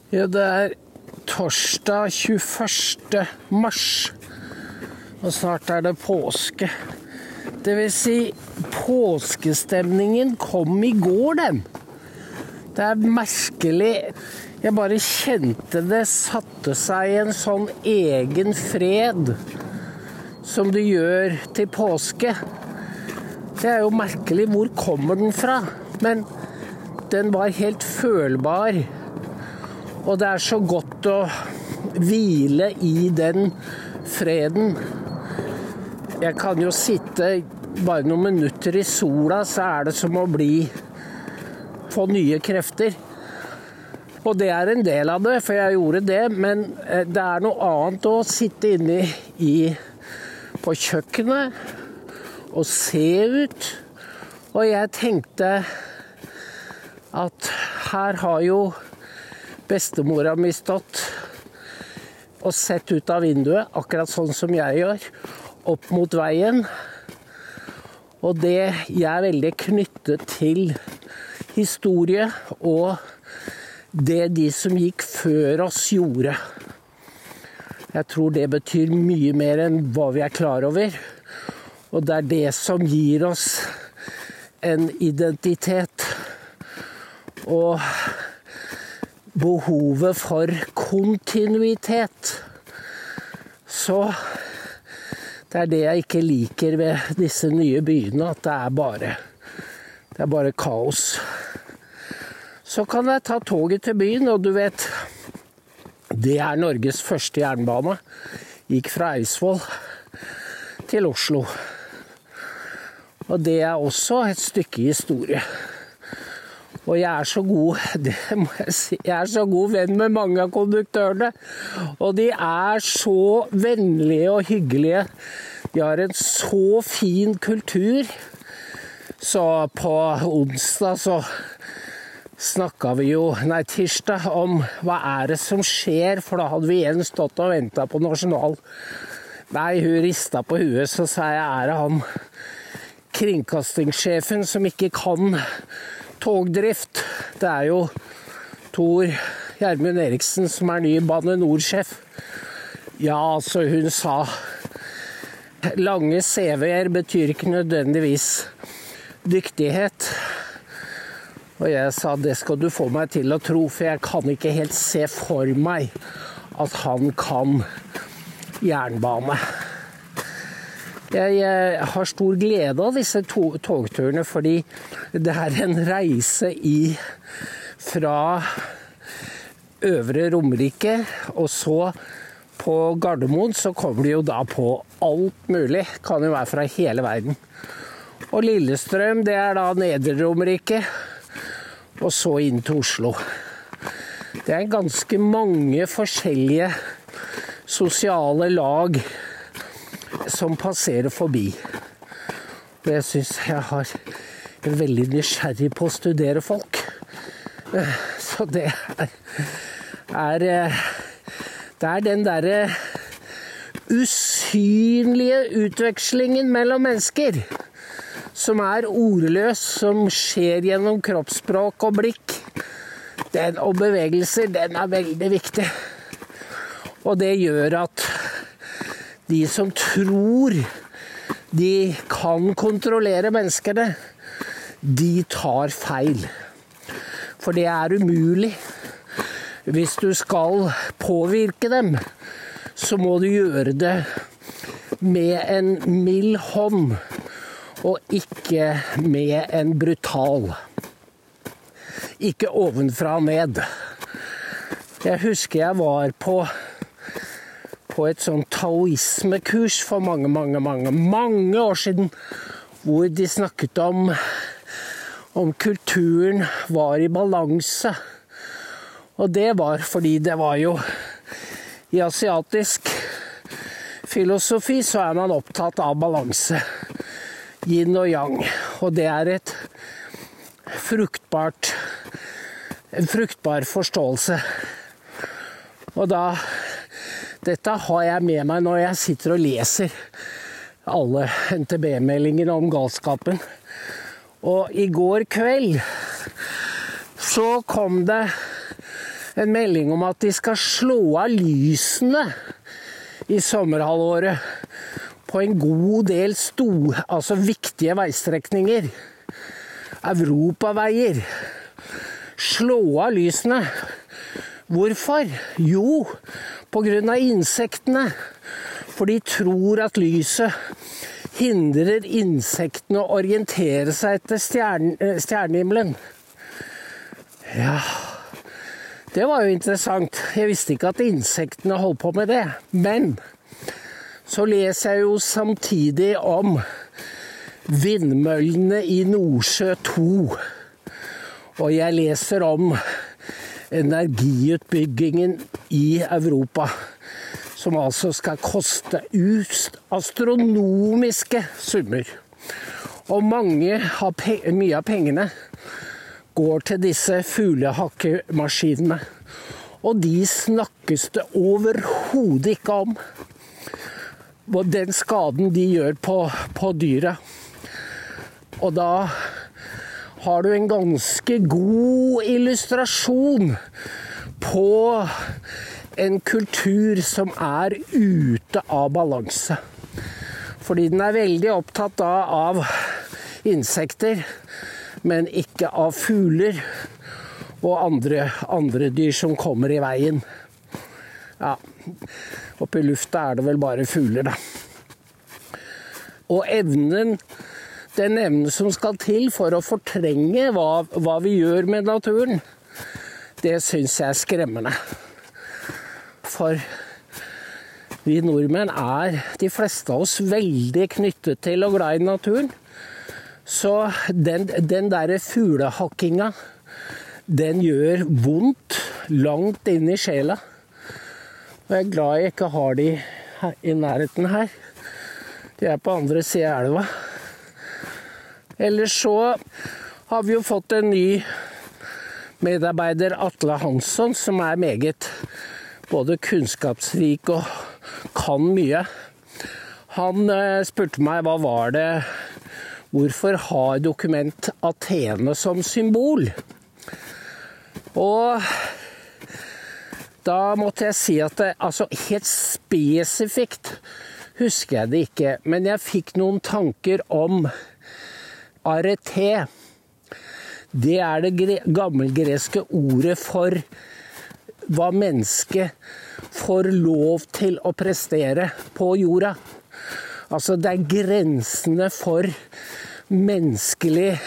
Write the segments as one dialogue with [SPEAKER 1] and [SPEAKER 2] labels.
[SPEAKER 1] Ja, det torsdag 21. mars, og snart det påske. Det vil si, påskestemningen kom I går, den. Det merkelig. Jeg bare kjente det satte seg I en sånn egen fred som det gjør til påske. Det jo merkelig, hvor kommer den fra? Men den var helt følbar. Og det så godt å hvile I den freden. Jeg kan jo sitte bare noen minutter I sola, så det som å få nye krefter. Og det en del av det, for jeg gjorde det, men det noe annet å sitte inne på kjøkkenet og se ut. Og jeg tenkte at her har jo bestemora mi stått og sett ut av vinduet, akkurat sånn som jeg gjør, opp mot veien. Og det jeg veldig knyttet til historie og det de som gikk før oss gjorde. Jeg tror det betyr mye mer enn hva vi klar over. Og det det som gir oss en identitet. Og behovet for kontinuitet. Så det det jeg ikke liker ved disse nye byene, at det bare kaos. Så kan jeg ta toget til byen, og du vet, det Norges første jernbane. Gikk fra Eidsvoll til Oslo. Og det også et stykke historie. Og jeg så god, det må jeg si, jeg så god venn med mange av konduktørene. Og de så vennlige og hyggelige. De har en så fin kultur. Så på onsdag så snakket vi jo, tirsdag, om hva det som skjer, for da hadde vi igjen stått og ventet på Nasjonal. Hun ristet på huet, så sa jeg, det han kringkastingssjefen som ikke kan togdrift. Det jo Tor Gjermund Eriksen som ny Bane Nor-sjef. Ja, så hun sa, lange CV-er betyr ikke nødvendigvis dyktighet. Og jeg sa, det skal du få meg til å tro, for jeg kan ikke helt se for meg at han kan jernbane. Jeg har stor glede av disse togturene, fordi det en reise fra Øvre Romerike, og så på Gardermoen, så kommer de jo da på alt mulig, kan jo være fra hele verden. Og Lillestrøm, det da Nedre Romerike, og så inn til Oslo. Det ganske mange forskjellige sosiale lag som passerer forbi. Og jeg synes jeg har veldig nysgjerrig på å studere folk. Så det den der usynlige utvekslingen mellom mennesker, som ordløs, som skjer gjennom kroppsspråk og blikk. Og bevegelser, den veldig viktig. Og det gjør at de som tror de kan kontrollere menneskene, de tar feil. For det umulig. Hvis du skal påvirke dem, så må du gjøre det med en mild hånd, og ikke med en brutal. Ikke ovenfra og ned. Jeg husker jeg var på et sånn taoismekurs for mange år siden, hvor de snakket om kulturen var I balanse. Og det var fordi det var jo I asiatisk filosofi så man opptatt av balanse. Yin og yang. Og det et en fruktbar forståelse. Og dette har jeg med meg når jeg sitter og leser alle NTB-meldinger om galskapen. Og I går kveld så kom det en melding om at de skal slå av lysene i sommerhalvåret på en god del altså viktige veistrekninger. Europaveier. Slå av lysene. Hvorfor? Jo, på grunn av insektene. For de tror at lyset hindrer insektene å orientere seg etter stjernehimmelen. Ja, det var jo interessant. Jeg visste ikke at insektene holdt på med det. Men så leser jeg jo samtidig om vindmøllene i Nordsjø 2. Og jeg leser om energiutbyggingen i Europa, som altså skal koste astronomiske summer. Og mye av pengene går til disse fuglehakkemaskinene. Og de snakkes det overhodet ikke om. Og den skaden de gjør på dyra. Og da har du en ganske god illustrasjon på en kultur som er ute av balanse. Fordi den er veldig opptatt av insekter, men ikke av fugler og andre dyr som kommer i veien. Ja, oppe i lufta er det vel bare fugler, da. Og den evnen som skal til for å fortrenge hva vi gjør med naturen, det synes jeg er skremmende. For vi nordmenn de fleste av oss, veldig knyttet til og glad i naturen. Så den der fuglehakkinga, den gjør vondt langt inn i sjela. Og jeg er glad jeg ikke har de i nærheten her. De er på andre siden av elva. Ellers så har vi jo fått en ny medarbeider, Atle Hansson, som er meget både kunnskapsrik og kan mye. Han spurte meg hvorfor har Dokument Athene som symbol? Og da måtte jeg si at helt spesifikt husker jeg det ikke, men jeg fikk noen tanker om arete. Det er det gammelgreske ordet for hva mennesket får lov til å prestere på jorda. Altså det er grensene for menneskelige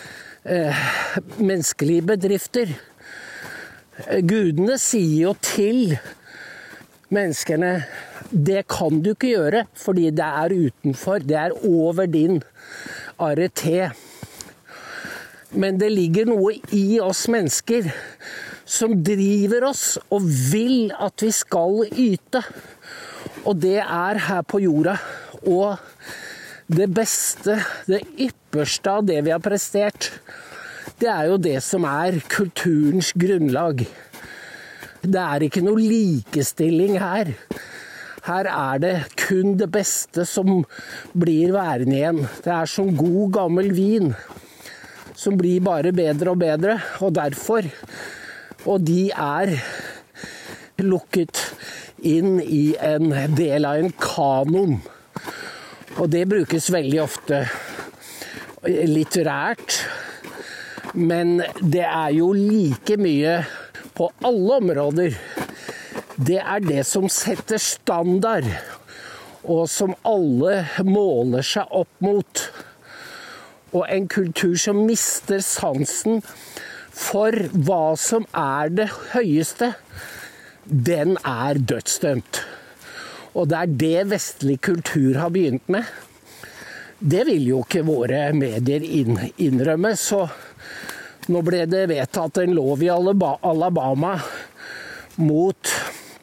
[SPEAKER 1] bedrifter. Gudene sier jo til menneskene, det kan du ikke gjøre, fordi det er utenfor, det er over din arete. Men det ligger noe i oss mennesker som driver oss og vil at vi skal yte. Og det er her på jorda. Og det beste, det ypperste av det vi har prestert, det er jo det som er kulturens grunnlag. Det er ikke noe likestilling her. Her er det kun det beste som blir værende igjen. Det er som god gammel vin, som blir bare bedre og bedre, og derfor. Og de er lukket inn i en del av en kanon. Og det brukes veldig ofte litterært, men det er jo like mye på alle områder. Det er det som setter standard, og som alle måler seg opp mot. Og en kultur som mister sansen for hva som er det høyeste, den er dødsdømt. Og det er det vestlig kultur har begynt med. Det vil jo ikke våre medier innrømme, så nå ble det vedtatt en lov i Alabama mot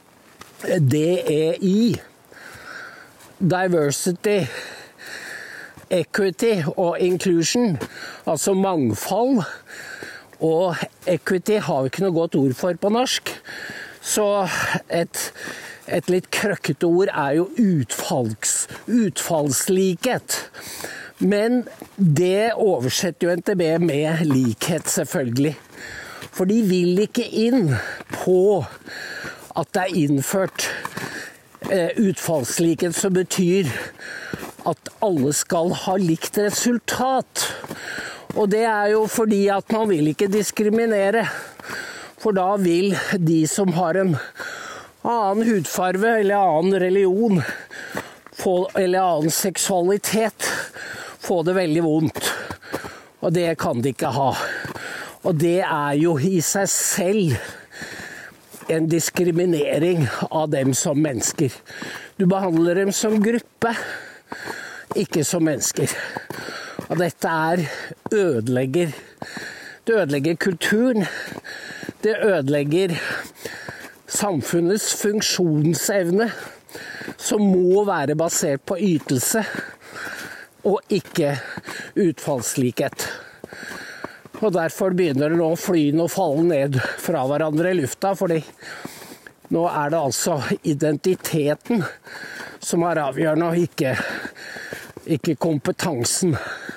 [SPEAKER 1] DEI, Diversity, Equity og Inclusion, altså mangfold. Og equity har vi ikke noe godt ord for på norsk, så et litt krøkkete ord er jo utfallslikhet. Men det oversetter jo NTB med likhet, selvfølgelig. For de vil ikke inn på at det innført utfallslikhet som betyr at alle skal ha likt resultat. Og det jo fordi at man vil ikke diskriminere. For da vil de som har en annen hudfarve eller annen religion eller annen seksualitet få det veldig vondt. Og det kan de ikke ha. Og det jo i seg selv en diskriminering av dem som mennesker. Du behandler dem som gruppe, ikke som mennesker. Og dette ødelegger. Det ødelegger kulturen. Det ødelegger samfunnets funksjonsevne, som må være basert på ytelse og ikke utfallslikhet. Og derfor begynner det nå flyene å falle ned fra hverandre i lufta, fordi nå det altså identiteten som avgjørende, og ikke kompetansen.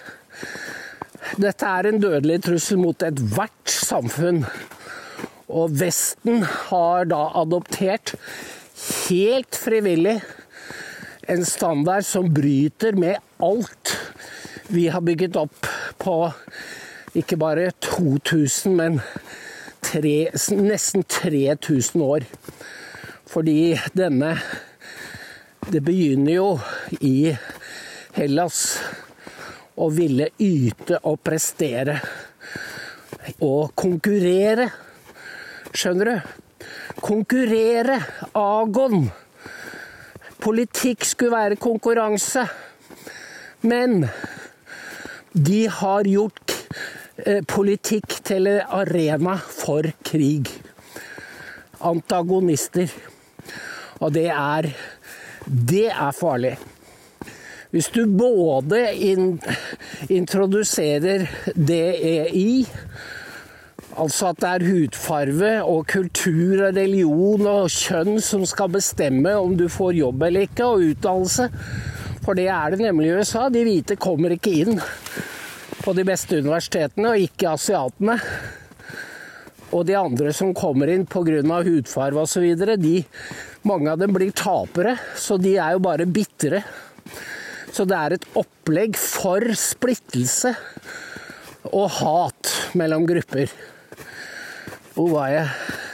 [SPEAKER 1] Dette en dødelig trussel mot ethvert samfunn, og Vesten har da adoptert helt frivillig en standard som bryter med alt vi har bygget opp på ikke bare 2000, men nesten 3000 år. Fordi det begynner jo i Hellas å ville yte og prestere og konkurrere. Skjønner du? Konkurrere, agon. Politikk skulle være konkurranse. Men de har gjort politikk til en arena for krig. Antagonister. Og det farlig. Hvis du både introduserer DEI, altså at det hudfarve og kultur og religion og kjønn som skal bestemme om du får jobb eller ikke, og utdannelse, for det det nemlig i USA. De hvite kommer ikke inn på de beste universitetene, og ikke asiatene. Og de andre som kommer inn på grunn av hudfarve og så videre, mange av dem blir tapere, så de jo bare bittere. Så det et opplegg for splittelse og hat mellom grupper. Hvor var jeg?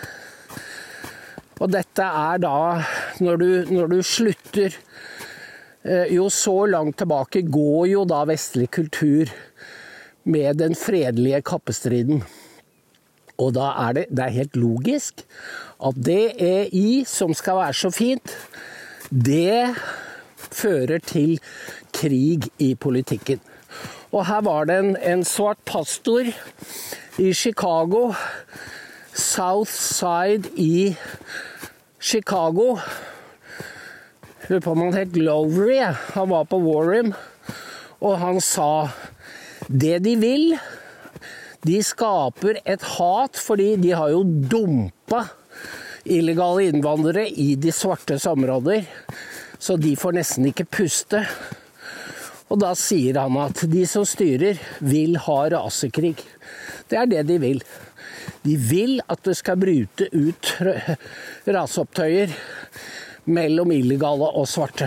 [SPEAKER 1] Og dette da, når du slutter, jo så langt tilbake går jo da vestlig kultur med den fredelige kappestriden. Og da det helt logisk at DEI, som skal være så fint, det fører til krig i politikken. Og her var det en svart pastor i Chicago, South Side i Chicago. Jeg lurer på om han het Glovery. Han var på War Room, og han sa det de vil. De skaper et hat, fordi de har jo dumpet illegale innvandrere i de svartes områder, så de får nesten ikke puste. Og da sier han at de som styrer vil ha rasekrig. Det det de vil. De vil at det skal bryte ut raseopptøyer mellom illegale og svarte.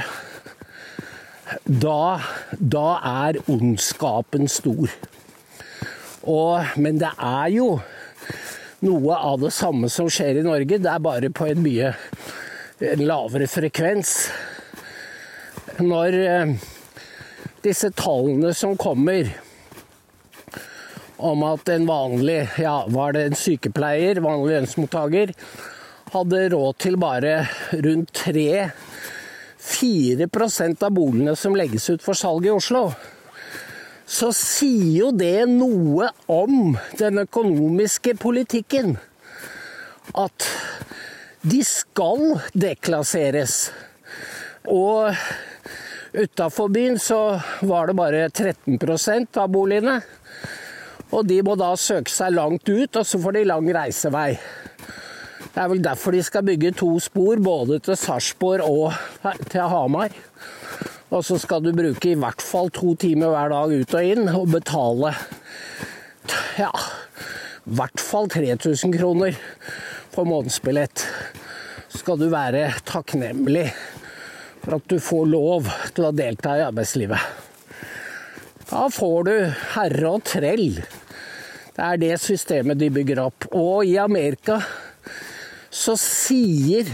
[SPEAKER 1] Da ondskapen stor. Men det jo noe av det samme som skjer i Norge. Det bare på en mye lavere frekvens. Når disse tallene som kommer om at en vanlig, var det en sykepleier, vanlig lønnsmottaker, hadde råd til bare rundt 3-4% av boligene som legges ut for salg i Oslo, så sier jo det noe om den økonomiske politikken. At de skal deklasseres. Og utenfor byen så var det bare 13% av boligene. Og de må da søke seg langt ut, og så får de lang reisevei. Det vel derfor de skal bygge 2 spor, både til Sarpsborg og til Hamar. Og så skal du bruke i hvert fall 2 timer hver dag ut og inn, og betale, i hvert fall 3000 kroner for månedsbillett, skal du være takknemlig for at du får lov til å delta i arbeidslivet. Da får du herre og trell. Det er det systemet de bygger opp. Og i Amerika så sier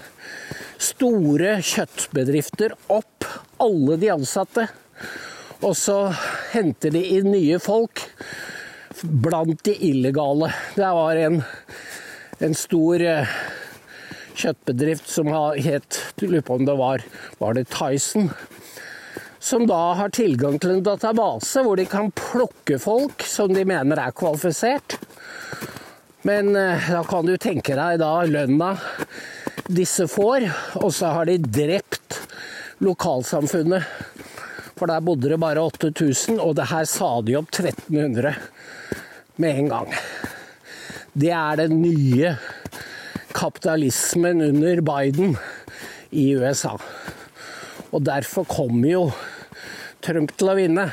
[SPEAKER 1] store kjøttbedrifter opp alle de ansatte, og så henter de inn nye folk blant de illegale. Det var en stor kjøttbedrift som het, du lurer på om det var det Tyson, som da har tilgang til en database hvor de kan plukke folk som de mener er kvalifisert. Men da kan du tenke deg da lønna disse får, og så har de drept lokalsamfunnet. For der bodde det bare 8000, og det her sa de opp 1300 med en gang. Det er den nye kapitalismen under Biden i USA. Og derfor kommer jo Trump til å vinne.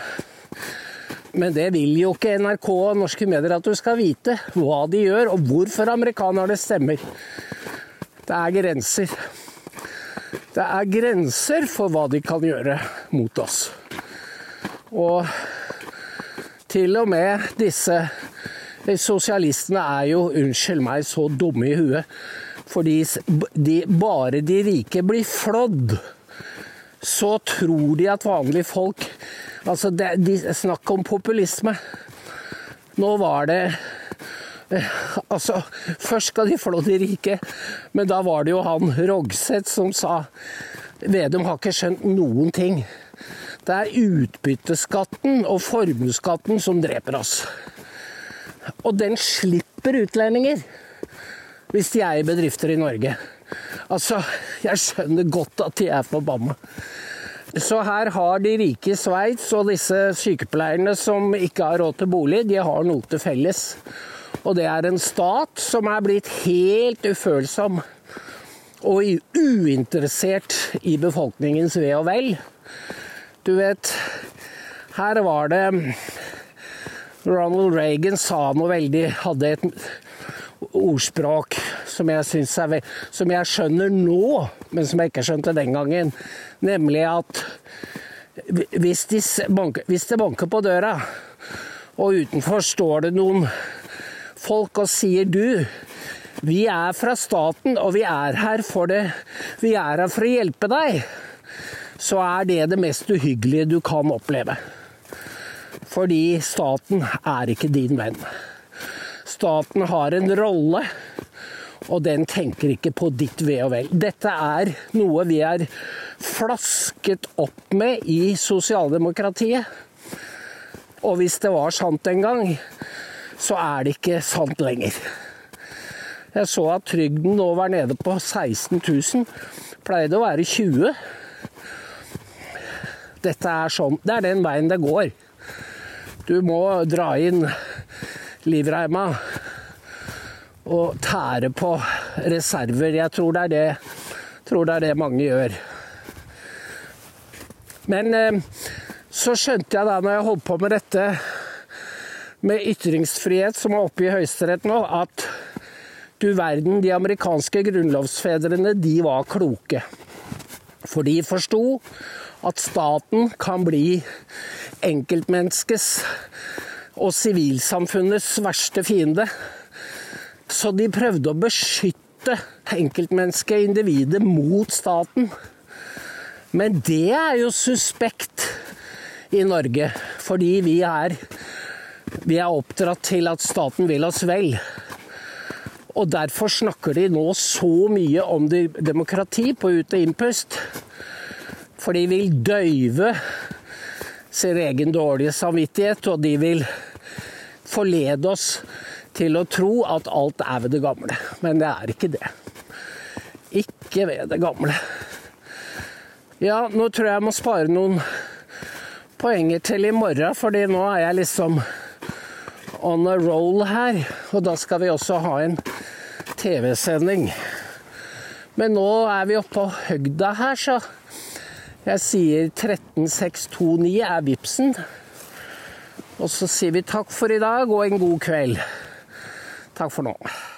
[SPEAKER 1] Men det vil jo ikke NRK og norske medier at du skal vite hva de gjør, og hvorfor amerikanerne stemmer. Det er grenser. Det er grenser for hva de kan gjøre mot oss. Og til og med disse sosialistene er jo, unnskyld meg, så dumme i huet. Fordi bare de rike blir flådd, så tror de at vanlige folk, altså de snakker om populisme. Nå var det, altså først skal de flå de rike, men da var det jo han Rogseth som sa, Vedum har ikke skjønt noen ting. Det er utbytteskatten og formuesskatten som dreper oss. Og den slipper utlendinger hvis de er i bedrifter i Norge. Altså, jeg skjønner godt at de er forbanna. Så her har de rike i Sveits og disse sykepleierne som ikke har råd til bolig, de har noe til felles. Og det er en stat som er blitt helt ufølsom og uinteressert i befolkningens ve og vel. Du vet, her var det Ronald Reagan sa noe veldig, hadde et ordspråk som jeg skjønner nå, men som jeg ikke skjønte den gangen, nemlig at hvis det banker på døra, og utenfor står det noen folk og sier du, vi er fra staten, og vi er her for å hjelpe deg, så er det mest uhyggelige du kan oppleve. Fordi staten er ikke din venn. Staten har en rolle, og den tenker ikke på ditt ve og vel. Dette er noe vi er flasket opp med i sosialdemokratiet. Og hvis det var sant en gang, så er det ikke sant lenger. Jeg så at trygden nå var nede på 16 000, pleide å være 20. Dette er sånn, det er den veien det går. Du må dra inn livreima og tære på reserver. Jeg tror det er det mange gjør. Men så skjønte jeg da når jeg holdt på med dette med ytringsfrihet som er oppe i Høyesterett nå, at du verden, de amerikanske grunnlovsfedrene, de var kloke. For de forsto at staten kan bli enkeltmenneskes og sivilsamfunnets verste fiende. Så de prøvde å beskytte enkeltmennesket, individet, mot staten. Men det er jo suspekt i Norge, fordi vi er oppdratt til at staten vil oss vel. Og derfor snakker de nå så mye om demokrati på ut- og innpust. For de vil døyve sin egen dårlige samvittighet, og de vil forlede oss til å tro at alt er ved det gamle. Men det er ikke det. Ikke ved det gamle. Ja, nå tror jeg jeg må spare noen poenger til i morgen, fordi nå er jeg liksom on a roll her, og da skal vi også ha en TV-sending. Men nå er vi oppe på høgda her, så jeg sier 13629 er vipsen. Og så sier vi takk for i dag og en god kveld. Takk for nå.